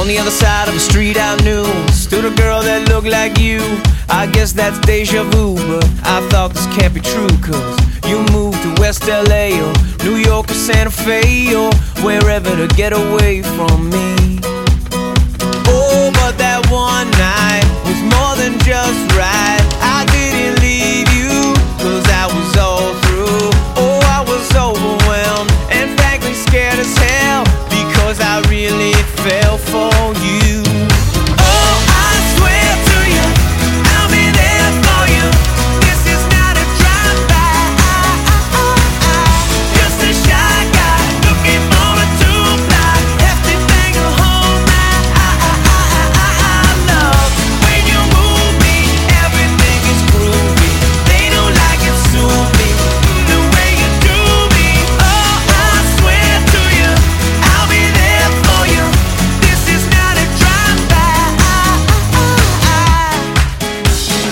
On the other side of the street I knew stood a girl that looked like you. I guess that's deja vu, but I thought this can't be true. Cause you moved to West LA or New York or Santa Fe or wherever to get away from me.